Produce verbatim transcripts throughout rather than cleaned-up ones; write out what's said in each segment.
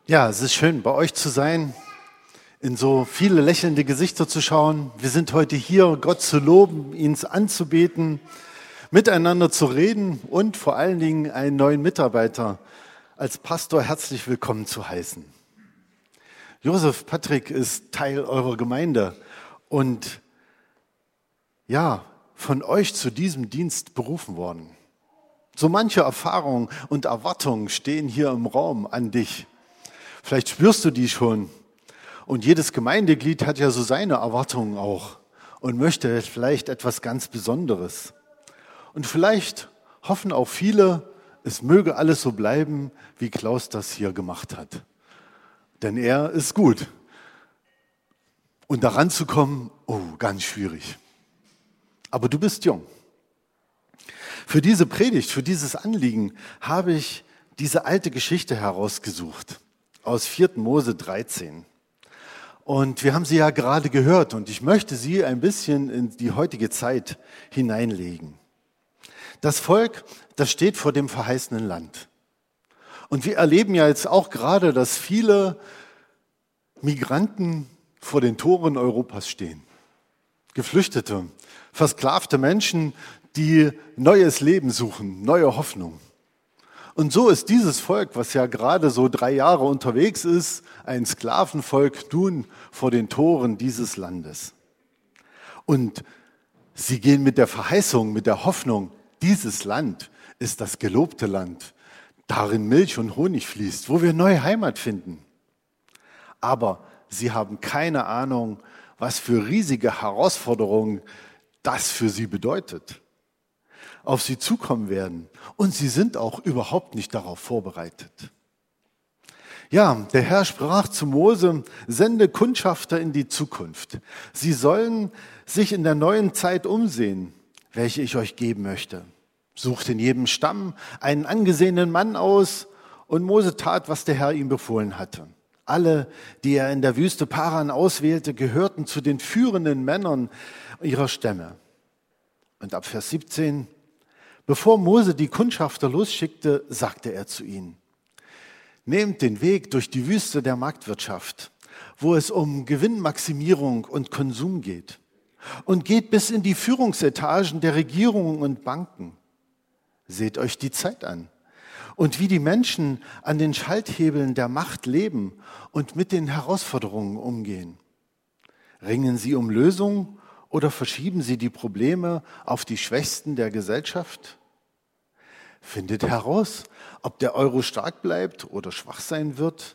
Ja, es ist schön, bei euch zu sein, in so viele lächelnde Gesichter zu schauen. Wir sind heute hier, Gott zu loben, ihn anzubeten, miteinander zu reden und vor allen Dingen einen neuen Mitarbeiter als Pastor herzlich willkommen zu heißen. Josef Patrick ist Teil eurer Gemeinde und ja, von euch zu diesem Dienst berufen worden. So manche Erfahrungen und Erwartungen stehen hier im Raum an dich. Vielleicht spürst du die schon. Und jedes Gemeindeglied hat ja so seine Erwartungen auch und möchte vielleicht etwas ganz Besonderes. Und vielleicht hoffen auch viele, es möge alles so bleiben, wie Klaus das hier gemacht hat. Denn er ist gut. Und daran zu kommen, oh, ganz schwierig. Aber du bist jung. Für diese Predigt, für dieses Anliegen habe ich diese alte Geschichte herausgesucht. Aus vierten Mose dreizehn. Und wir haben sie ja gerade gehört und ich möchte sie ein bisschen in die heutige Zeit hineinlegen. Das Volk, das steht vor dem verheißenen Land. Und wir erleben ja jetzt auch gerade, dass viele Migranten vor den Toren Europas stehen. Geflüchtete, versklavte Menschen, die neues Leben suchen, neue Hoffnung. Und so ist dieses Volk, was ja gerade so drei Jahre unterwegs ist, ein Sklavenvolk, nun vor den Toren dieses Landes. Und sie gehen mit der Verheißung, mit der Hoffnung, dieses Land ist das gelobte Land, darin Milch und Honig fließt, wo wir neue Heimat finden. Aber sie haben keine Ahnung, was für riesige Herausforderungen das für sie bedeutet, auf sie zukommen werden. Und sie sind auch überhaupt nicht darauf vorbereitet. Ja, der Herr sprach zu Mose, sende Kundschafter in die Zukunft. Sie sollen sich in der neuen Zeit umsehen, welche ich euch geben möchte. Sucht in jedem Stamm einen angesehenen Mann aus und Mose tat, was der Herr ihm befohlen hatte. Alle, die er in der Wüste Paran auswählte, gehörten zu den führenden Männern ihrer Stämme. Und ab Vers siebzehn, bevor Mose die Kundschafter losschickte, sagte er zu ihnen, nehmt den Weg durch die Wüste der Marktwirtschaft, wo es um Gewinnmaximierung und Konsum geht, und geht bis in die Führungsetagen der Regierungen und Banken. Seht euch die Zeit an und wie die Menschen an den Schalthebeln der Macht leben und mit den Herausforderungen umgehen. Ringen sie um Lösungen oder verschieben sie die Probleme auf die Schwächsten der Gesellschaft? Findet heraus, ob der Euro stark bleibt oder schwach sein wird.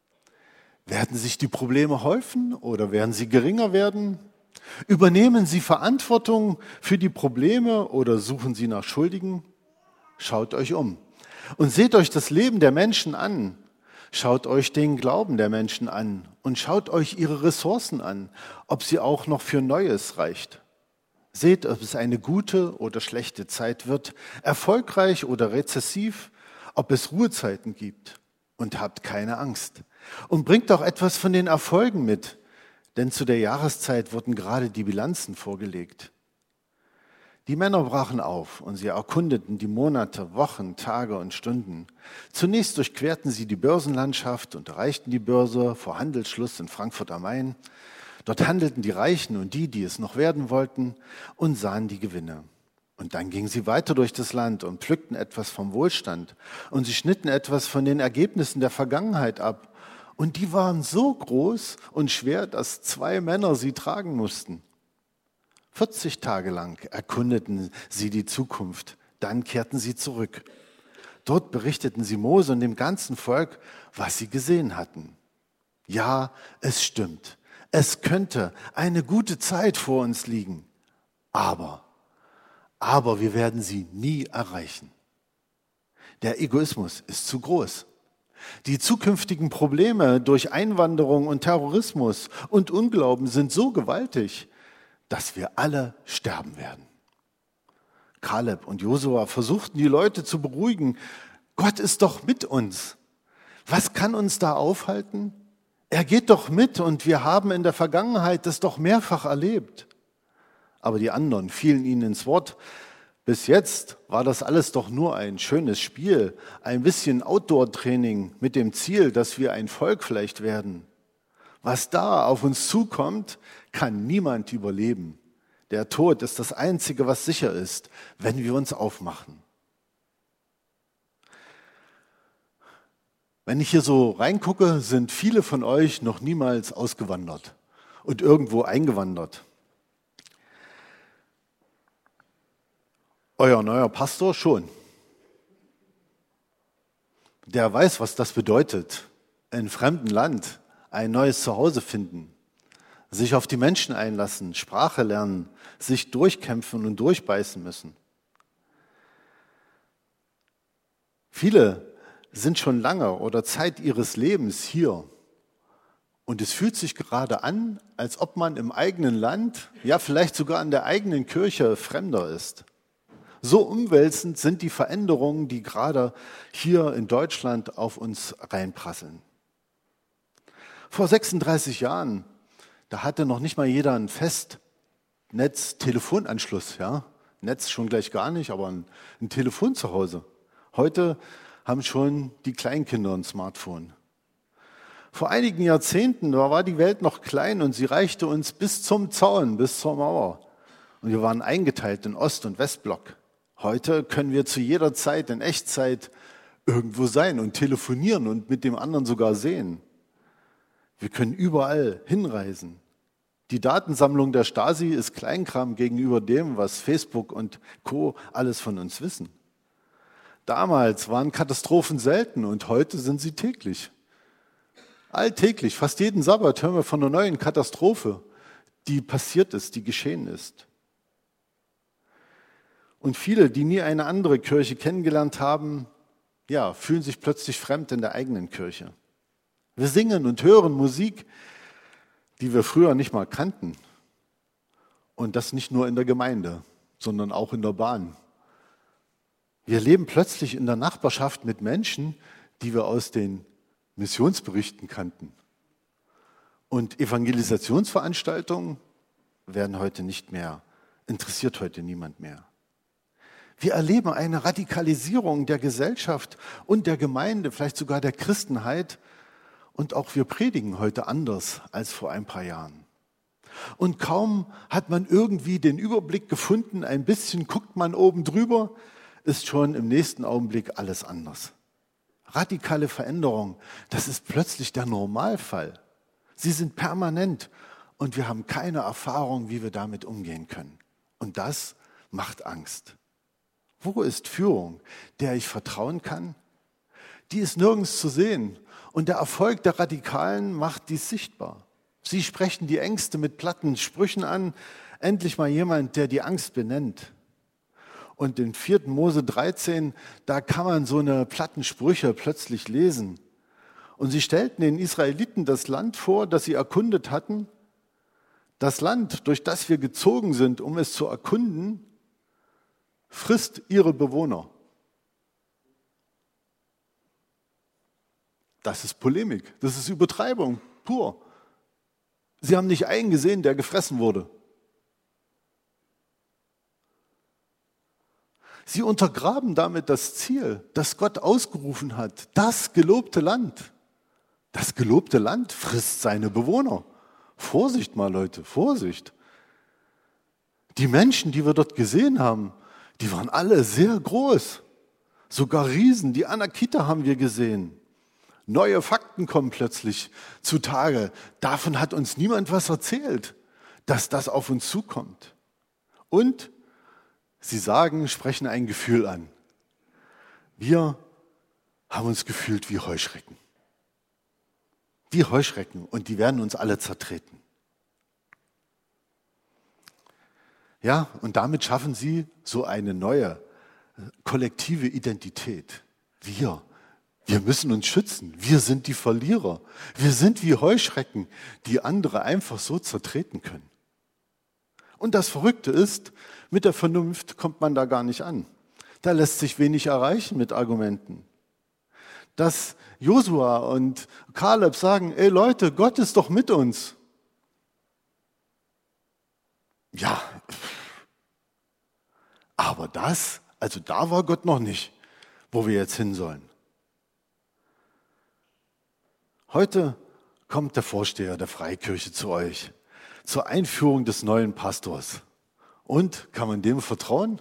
Werden sich die Probleme häufen oder werden sie geringer werden? Übernehmen sie Verantwortung für die Probleme oder suchen sie nach Schuldigen? Schaut euch um und seht euch das Leben der Menschen an. Schaut euch den Glauben der Menschen an und schaut euch ihre Ressourcen an, ob sie auch noch für Neues reicht. Seht, ob es eine gute oder schlechte Zeit wird, erfolgreich oder rezessiv, ob es Ruhezeiten gibt und habt keine Angst. Und bringt auch etwas von den Erfolgen mit, denn zu der Jahreszeit wurden gerade die Bilanzen vorgelegt. Die Männer brachen auf und sie erkundeten die Monate, Wochen, Tage und Stunden. Zunächst durchquerten sie die Börsenlandschaft und erreichten die Börse vor Handelsschluss in Frankfurt am Main. Dort handelten die Reichen und die, die es noch werden wollten, und sahen die Gewinne. Und dann gingen sie weiter durch das Land und pflückten etwas vom Wohlstand. Und sie schnitten etwas von den Ergebnissen der Vergangenheit ab. Und die waren so groß und schwer, dass zwei Männer sie tragen mussten. vierzig Tage lang erkundeten sie die Zukunft, dann kehrten sie zurück. Dort berichteten sie Mose und dem ganzen Volk, was sie gesehen hatten. Ja, es stimmt, es könnte eine gute Zeit vor uns liegen, aber, aber wir werden sie nie erreichen. Der Egoismus ist zu groß. Die zukünftigen Probleme durch Einwanderung und Terrorismus und Unglauben sind so gewaltig, dass wir alle sterben werden. Kaleb und Josua versuchten die Leute zu beruhigen. Gott ist doch mit uns. Was kann uns da aufhalten? Er geht doch mit und wir haben in der Vergangenheit das doch mehrfach erlebt. Aber die anderen fielen ihnen ins Wort. Bis jetzt war das alles doch nur ein schönes Spiel, ein bisschen Outdoor-Training mit dem Ziel, dass wir ein Volk vielleicht werden. Was da auf uns zukommt, kann niemand überleben. Der Tod ist das Einzige, was sicher ist, wenn wir uns aufmachen. Wenn ich hier so reingucke, sind viele von euch noch niemals ausgewandert und irgendwo eingewandert. Euer neuer Pastor schon. Der weiß, was das bedeutet, in einem fremden Land ein neues Zuhause finden, sich auf die Menschen einlassen, Sprache lernen, sich durchkämpfen und durchbeißen müssen. Viele sind schon lange oder Zeit ihres Lebens hier und es fühlt sich gerade an, als ob man im eigenen Land, ja vielleicht sogar in der eigenen Kirche Fremder ist. So umwälzend sind die Veränderungen, die gerade hier in Deutschland auf uns reinprasseln. Vor sechsunddreißig Jahren, da hatte noch nicht mal jeder einen Festnetz-Telefonanschluss. Ja? Netz schon gleich gar nicht, aber ein, ein Telefon zu Hause. Heute haben schon die Kleinkinder ein Smartphone. Vor einigen Jahrzehnten, da war die Welt noch klein und sie reichte uns bis zum Zaun, bis zur Mauer. Und wir waren eingeteilt in Ost- und Westblock. Heute können wir zu jeder Zeit in Echtzeit irgendwo sein und telefonieren und mit dem anderen sogar sehen. Wir können überall hinreisen. Die Datensammlung der Stasi ist Kleinkram gegenüber dem, was Facebook und Co. alles von uns wissen. Damals waren Katastrophen selten und heute sind sie täglich. Alltäglich, fast jeden Sabbat hören wir von einer neuen Katastrophe, die passiert ist, die geschehen ist. Und viele, die nie eine andere Kirche kennengelernt haben, ja, fühlen sich plötzlich fremd in der eigenen Kirche. Wir singen und hören Musik, die wir früher nicht mal kannten. Und das nicht nur in der Gemeinde, sondern auch in der Bahn. Wir leben plötzlich in der Nachbarschaft mit Menschen, die wir aus den Missionsberichten kannten. Und Evangelisationsveranstaltungen werden heute nicht mehr, interessiert heute niemand mehr. Wir erleben eine Radikalisierung der Gesellschaft und der Gemeinde, vielleicht sogar der Christenheit. Und auch wir predigen heute anders als vor ein paar Jahren. Und kaum hat man irgendwie den Überblick gefunden, ein bisschen guckt man oben drüber, ist schon im nächsten Augenblick alles anders. Radikale Veränderung, das ist plötzlich der Normalfall. Sie sind permanent und wir haben keine Erfahrung, wie wir damit umgehen können. Und das macht Angst. Wo ist Führung, der ich vertrauen kann? Die ist nirgends zu sehen. Und der Erfolg der Radikalen macht dies sichtbar. Sie sprechen die Ängste mit platten Sprüchen an. Endlich mal jemand, der die Angst benennt. Und in vierten Mose dreizehn, da kann man so eine platten Sprüche plötzlich lesen. Und sie stellten den Israeliten das Land vor, das sie erkundet hatten. Das Land, durch das wir gezogen sind, um es zu erkunden, frisst ihre Bewohner. Das ist Polemik, das ist Übertreibung, pur. Sie haben nicht einen gesehen, der gefressen wurde. Sie untergraben damit das Ziel, das Gott ausgerufen hat, das gelobte Land. Das gelobte Land frisst seine Bewohner. Vorsicht mal, Leute, Vorsicht. Die Menschen, die wir dort gesehen haben, die waren alle sehr groß. Sogar Riesen, die Anakita haben wir gesehen. Neue Fakten kommen plötzlich zutage. Davon hat uns niemand was erzählt, dass das auf uns zukommt. Und sie sagen, sprechen ein Gefühl an. Wir haben uns gefühlt wie Heuschrecken. Wie Heuschrecken und die werden uns alle zertreten. Ja, und damit schaffen sie so eine neue kollektive Identität. Wir, wir müssen uns schützen. Wir sind die Verlierer. Wir sind wie Heuschrecken, die andere einfach so zertreten können. Und das Verrückte ist, mit der Vernunft kommt man da gar nicht an. Da lässt sich wenig erreichen mit Argumenten. Dass Josua und Kaleb sagen, ey Leute, Gott ist doch mit uns. Ja, Aber das, also da war Gott noch nicht, wo wir jetzt hin sollen. Heute kommt der Vorsteher der Freikirche zu euch zur Einführung des neuen Pastors. Und kann man dem vertrauen?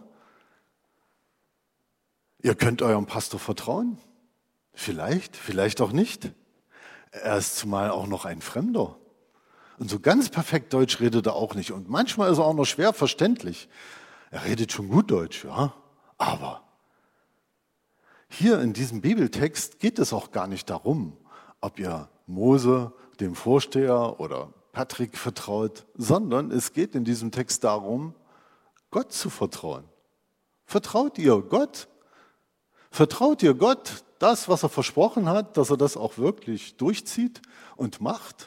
Ihr könnt eurem Pastor vertrauen? Vielleicht, vielleicht auch nicht. Er ist zumal auch noch ein Fremder. Und so ganz perfekt Deutsch redet er auch nicht. Und manchmal ist er auch noch schwer verständlich. Er redet schon gut Deutsch, ja. Aber hier in diesem Bibeltext geht es auch gar nicht darum, ob ihr Mose, dem Vorsteher oder Patrick vertraut, sondern es geht in diesem Text darum, Gott zu vertrauen. Vertraut ihr Gott? Vertraut ihr Gott das, was er versprochen hat, dass er das auch wirklich durchzieht und macht?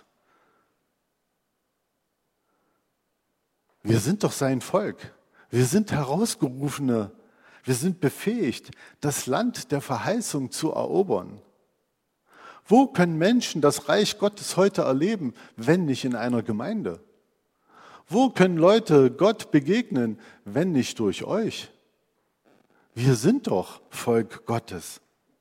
Wir sind doch sein Volk. Wir sind Herausgerufene. Wir sind befähigt, das Land der Verheißung zu erobern. Wo können Menschen das Reich Gottes heute erleben, wenn nicht in einer Gemeinde? Wo können Leute Gott begegnen, wenn nicht durch euch? Wir sind doch Volk Gottes.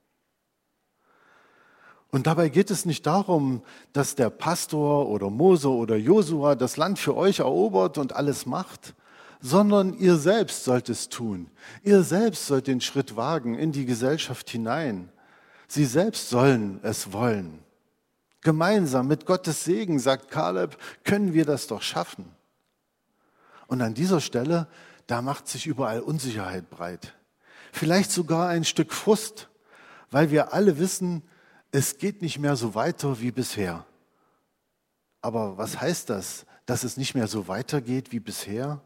Und dabei geht es nicht darum, dass der Pastor oder Mose oder Josua das Land für euch erobert und alles macht, sondern ihr selbst sollt es tun. Ihr selbst sollt den Schritt wagen in die Gesellschaft hinein. Sie selbst sollen es wollen. Gemeinsam mit Gottes Segen, sagt Kaleb, können wir das doch schaffen. Und an dieser Stelle, da macht sich überall Unsicherheit breit. Vielleicht sogar ein Stück Frust, weil wir alle wissen, es geht nicht mehr so weiter wie bisher. Aber was heißt das, dass es nicht mehr so weitergeht wie bisher?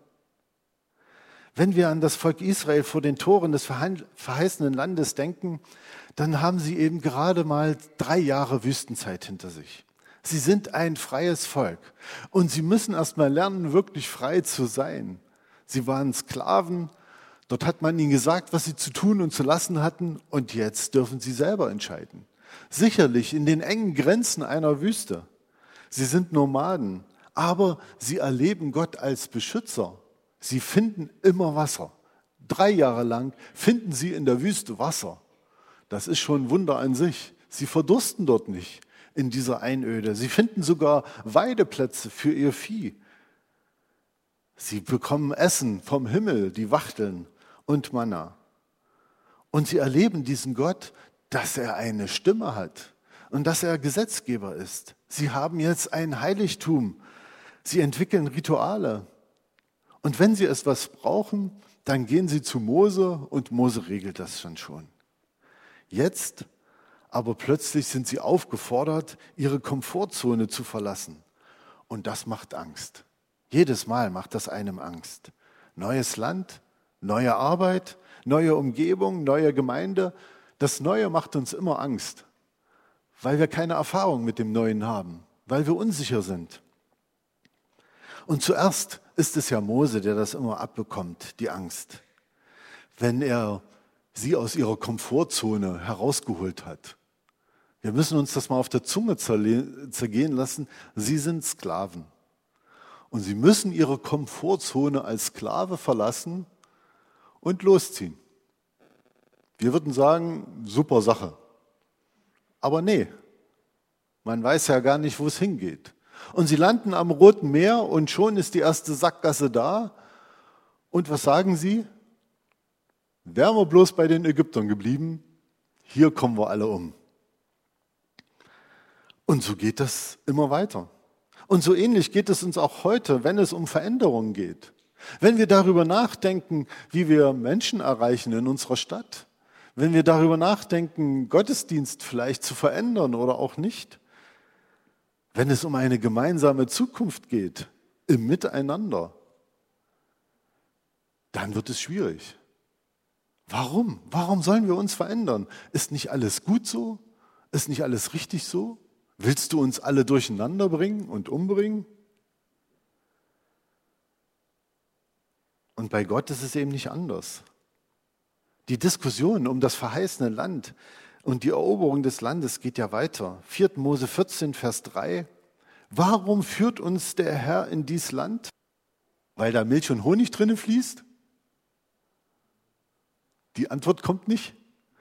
Wenn wir an das Volk Israel vor den Toren des verheißenen Landes denken, dann haben sie eben gerade mal drei Jahre Wüstenzeit hinter sich. Sie sind ein freies Volk und sie müssen erst mal lernen, wirklich frei zu sein. Sie waren Sklaven, dort hat man ihnen gesagt, was sie zu tun und zu lassen hatten, und jetzt dürfen sie selber entscheiden. Sicherlich in den engen Grenzen einer Wüste. Sie sind Nomaden, aber sie erleben Gott als Beschützer. Sie finden immer Wasser. Drei Jahre lang finden sie in der Wüste Wasser. Das ist schon ein Wunder an sich. Sie verdursten dort nicht in dieser Einöde. Sie finden sogar Weideplätze für ihr Vieh. Sie bekommen Essen vom Himmel, die Wachteln und Manna. Und sie erleben diesen Gott, dass er eine Stimme hat und dass er Gesetzgeber ist. Sie haben jetzt ein Heiligtum. Sie entwickeln Rituale. Und wenn sie etwas brauchen, dann gehen sie zu Mose und Mose regelt das dann schon. Jetzt aber plötzlich sind sie aufgefordert, ihre Komfortzone zu verlassen. Und das macht Angst. Jedes Mal macht das einem Angst. Neues Land, neue Arbeit, neue Umgebung, neue Gemeinde. Das Neue macht uns immer Angst, weil wir keine Erfahrung mit dem Neuen haben, weil wir unsicher sind. Und zuerst ist es ja Mose, der das immer abbekommt, die Angst, wenn er sie aus ihrer Komfortzone herausgeholt hat. Wir müssen uns das mal auf der Zunge zergehen lassen. Sie sind Sklaven. Und sie müssen ihre Komfortzone als Sklave verlassen und losziehen. Wir würden sagen, super Sache. Aber nee, man weiß ja gar nicht, wo es hingeht. Und sie landen am Roten Meer und schon ist die erste Sackgasse da. Und was sagen sie? Wären wir bloß bei den Ägyptern geblieben, hier kommen wir alle um. Und so geht das immer weiter. Und so ähnlich geht es uns auch heute, wenn es um Veränderungen geht. Wenn wir darüber nachdenken, wie wir Menschen erreichen in unserer Stadt, wenn wir darüber nachdenken, Gottesdienst vielleicht zu verändern oder auch nicht, wenn es um eine gemeinsame Zukunft geht, im Miteinander, dann wird es schwierig. Warum? Warum sollen wir uns verändern? Ist nicht alles gut so? Ist nicht alles richtig so? Willst du uns alle durcheinander bringen und umbringen? Und bei Gott ist es eben nicht anders. Die Diskussion um das verheißene Land und die Eroberung des Landes geht ja weiter. vierter Mose vierzehn, Vers drei. Warum führt uns der Herr in dieses Land? Weil da Milch und Honig drinne fließt? Die Antwort kommt nicht.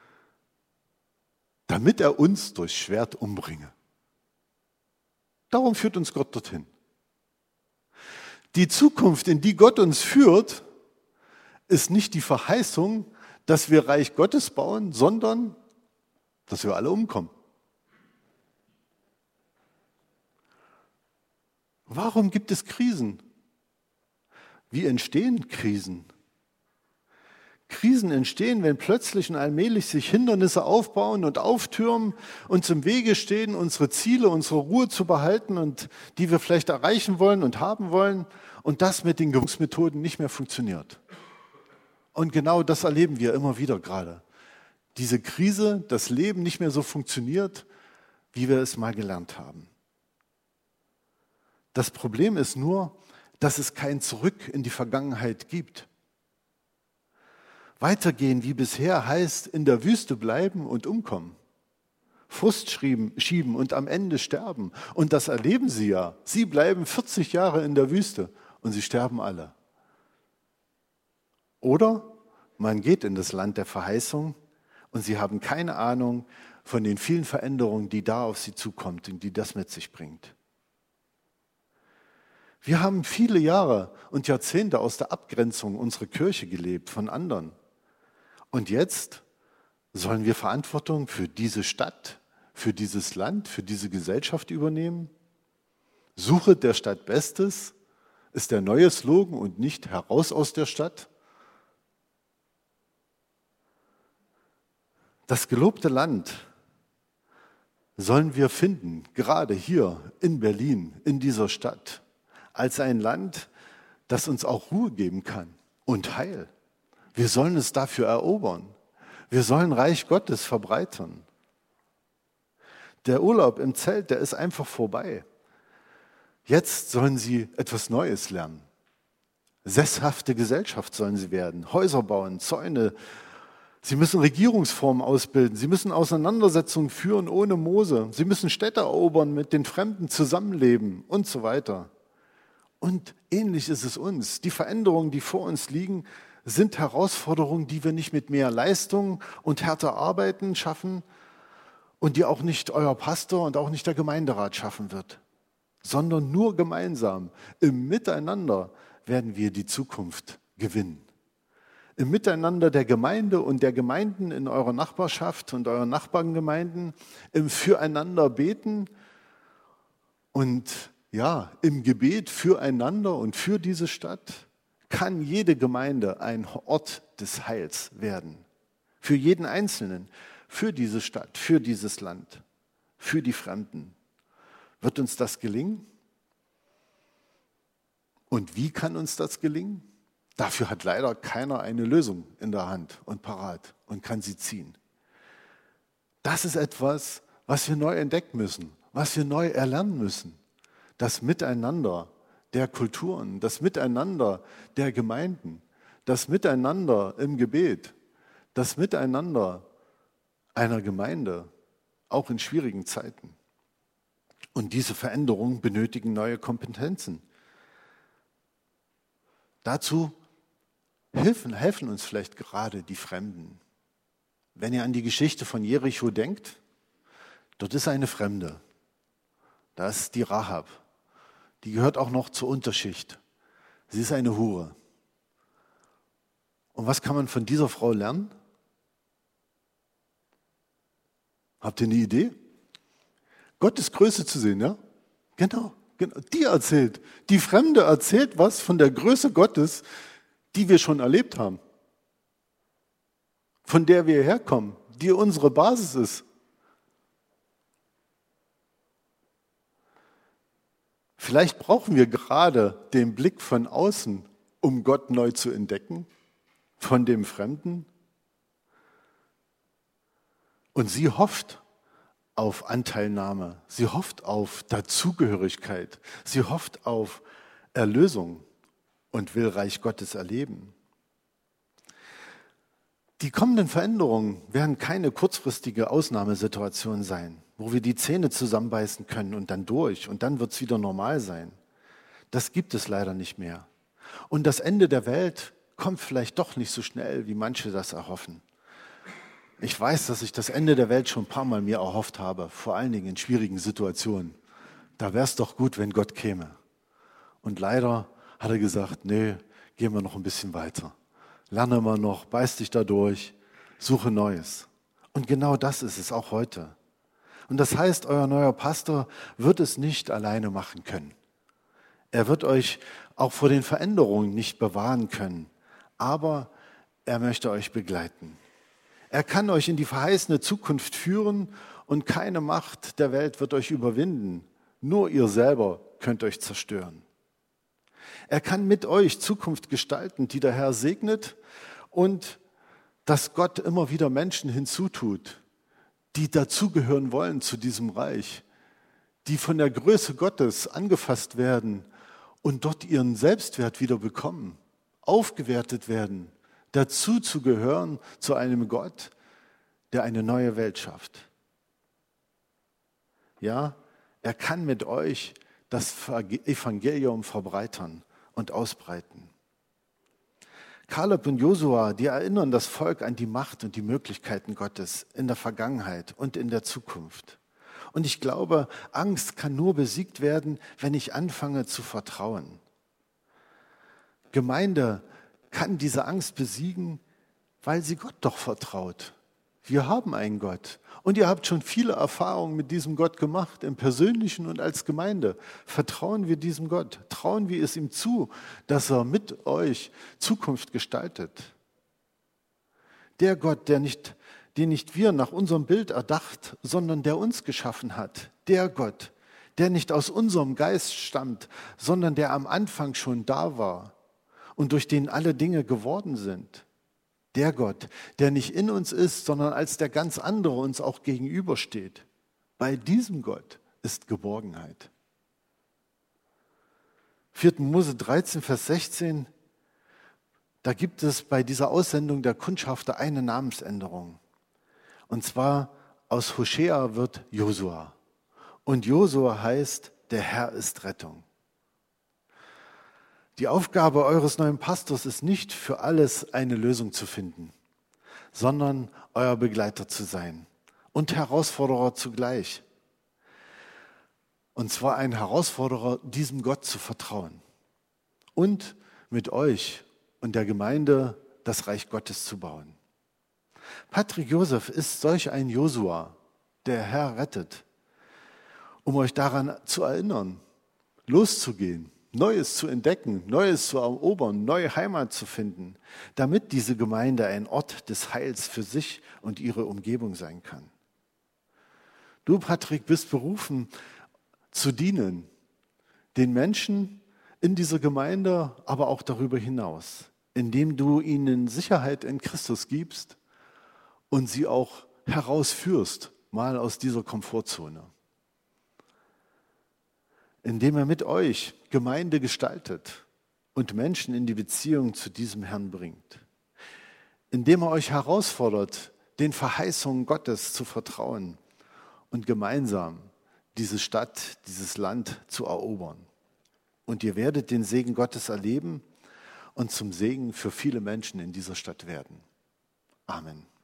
Damit er uns durchs Schwert umbringe. Darum führt uns Gott dorthin. Die Zukunft, in die Gott uns führt, ist nicht die Verheißung, dass wir Reich Gottes bauen, sondern dass wir alle umkommen. Warum gibt es Krisen? Wie entstehen Krisen? Krisen entstehen, wenn plötzlich und allmählich sich Hindernisse aufbauen und auftürmen, uns im Wege stehen, unsere Ziele, unsere Ruhe zu behalten und die wir vielleicht erreichen wollen und haben wollen und das mit den Gewohnheitsmethoden nicht mehr funktioniert. Und genau das erleben wir immer wieder gerade. Diese Krise, das Leben nicht mehr so funktioniert, wie wir es mal gelernt haben. Das Problem ist nur, dass es kein Zurück in die Vergangenheit gibt. Weitergehen wie bisher heißt in der Wüste bleiben und umkommen. Frust schieben und am Ende sterben. Und das erleben sie ja. Sie bleiben vierzig Jahre in der Wüste und sie sterben alle. Oder man geht in das Land der Verheißung und sie haben keine Ahnung von den vielen Veränderungen, die da auf sie zukommt und die das mit sich bringt. Wir haben viele Jahre und Jahrzehnte aus der Abgrenzung unserer Kirche gelebt von anderen. Und jetzt sollen wir Verantwortung für diese Stadt, für dieses Land, für diese Gesellschaft übernehmen? Suche der Stadt Bestes ist der neue Slogan und nicht heraus aus der Stadt. Das gelobte Land sollen wir finden, gerade hier in Berlin, in dieser Stadt, als ein Land, das uns auch Ruhe geben kann und Heil. Wir sollen es dafür erobern. Wir sollen Reich Gottes verbreitern. Der Urlaub im Zelt, der ist einfach vorbei. Jetzt sollen sie etwas Neues lernen. Sesshafte Gesellschaft sollen sie werden. Häuser bauen, Zäune. Sie müssen Regierungsformen ausbilden. Sie müssen Auseinandersetzungen führen ohne Mose. Sie müssen Städte erobern, mit den Fremden zusammenleben und so weiter. Und ähnlich ist es uns. Die Veränderungen, die vor uns liegen, sind Herausforderungen, die wir nicht mit mehr Leistung und härter Arbeiten schaffen und die auch nicht euer Pastor und auch nicht der Gemeinderat schaffen wird, sondern nur gemeinsam, im Miteinander werden wir die Zukunft gewinnen. Im Miteinander der Gemeinde und der Gemeinden in eurer Nachbarschaft und euren Nachbargemeinden, im Füreinander beten und ja, im Gebet füreinander und für diese Stadt kann jede Gemeinde ein Ort des Heils werden. Für jeden Einzelnen, für diese Stadt, für dieses Land, für die Fremden. Wird uns das gelingen? Und wie kann uns das gelingen? Dafür hat leider keiner eine Lösung in der Hand und parat und kann sie ziehen. Das ist etwas, was wir neu entdecken müssen, was wir neu erlernen müssen. Das Miteinander der Kulturen, das Miteinander der Gemeinden, das Miteinander im Gebet, das Miteinander einer Gemeinde, auch in schwierigen Zeiten. Und diese Veränderungen benötigen neue Kompetenzen. Dazu helfen, helfen uns vielleicht gerade die Fremden. Wenn ihr an die Geschichte von Jericho denkt, dort ist eine Fremde. Da ist die Rahab. Die gehört auch noch zur Unterschicht. Sie ist eine Hure. Und was kann man von dieser Frau lernen? Habt ihr eine Idee? Gottes Größe zu sehen, ja? Genau, genau. Die erzählt, die Fremde erzählt was von der Größe Gottes, die wir schon erlebt haben. Von der wir herkommen, die unsere Basis ist. Vielleicht brauchen wir gerade den Blick von außen, um Gott neu zu entdecken, von dem Fremden. Und sie hofft auf Anteilnahme, sie hofft auf Dazugehörigkeit, sie hofft auf Erlösung und will Reich Gottes erleben. Die kommenden Veränderungen werden keine kurzfristige Ausnahmesituation sein, wo wir die Zähne zusammenbeißen können und dann durch und dann wird es wieder normal sein. Das gibt es leider nicht mehr. Und das Ende der Welt kommt vielleicht doch nicht so schnell, wie manche das erhoffen. Ich weiß, dass ich das Ende der Welt schon ein paar Mal mir erhofft habe, vor allen Dingen in schwierigen Situationen. Da wäre es doch gut, wenn Gott käme. Und leider hat er gesagt, nee, gehen wir noch ein bisschen weiter. Lerne mal noch, beiß dich da durch, suche Neues. Und genau das ist es auch heute. Und das heißt, euer neuer Pastor wird es nicht alleine machen können. Er wird euch auch vor den Veränderungen nicht bewahren können, aber er möchte euch begleiten. Er kann euch in die verheißene Zukunft führen und keine Macht der Welt wird euch überwinden. Nur ihr selber könnt euch zerstören. Er kann mit euch Zukunft gestalten, die der Herr segnet und dass Gott immer wieder Menschen hinzutut, die dazugehören wollen zu diesem Reich, die von der Größe Gottes angefasst werden und dort ihren Selbstwert wieder bekommen, aufgewertet werden, dazu zu gehören zu einem Gott, der eine neue Welt schafft. Ja, er kann mit euch das Evangelium verbreitern und ausbreiten. Kaleb und Josua, die erinnern das Volk an die Macht und die Möglichkeiten Gottes in der Vergangenheit und in der Zukunft. Und ich glaube, Angst kann nur besiegt werden, wenn ich anfange zu vertrauen. Gemeinde kann diese Angst besiegen, weil sie Gott doch vertraut. Wir haben einen Gott und ihr habt schon viele Erfahrungen mit diesem Gott gemacht, im Persönlichen und als Gemeinde. Vertrauen wir diesem Gott, trauen wir es ihm zu, dass er mit euch Zukunft gestaltet. Der Gott, der nicht, den nicht wir nach unserem Bild erdacht, sondern der uns geschaffen hat. Der Gott, der nicht aus unserem Geist stammt, sondern der am Anfang schon da war und durch den alle Dinge geworden sind. Der Gott, der nicht in uns ist, sondern als der ganz andere uns auch gegenübersteht. Bei diesem Gott ist Geborgenheit. vierter Mose dreizehn, Vers sechzehn, da gibt es bei dieser Aussendung der Kundschafter eine Namensänderung. Und zwar aus Hoshea wird Josua. Und Josua heißt, der Herr ist Rettung. Die Aufgabe eures neuen Pastors ist nicht, für alles eine Lösung zu finden, sondern euer Begleiter zu sein und Herausforderer zugleich. Und zwar ein Herausforderer, diesem Gott zu vertrauen und mit euch und der Gemeinde das Reich Gottes zu bauen. Patrick Joseph ist solch ein Josua, der Herr rettet, um euch daran zu erinnern, loszugehen, Neues zu entdecken, Neues zu erobern, neue Heimat zu finden, damit diese Gemeinde ein Ort des Heils für sich und ihre Umgebung sein kann. Du, Patrick, bist berufen, zu dienen, den Menschen in dieser Gemeinde, aber auch darüber hinaus, indem du ihnen Sicherheit in Christus gibst und sie auch herausführst, mal aus dieser Komfortzone. Indem er mit euch Gemeinde gestaltet und Menschen in die Beziehung zu diesem Herrn bringt. Indem er euch herausfordert, den Verheißungen Gottes zu vertrauen und gemeinsam diese Stadt, dieses Land zu erobern. Und ihr werdet den Segen Gottes erleben und zum Segen für viele Menschen in dieser Stadt werden. Amen.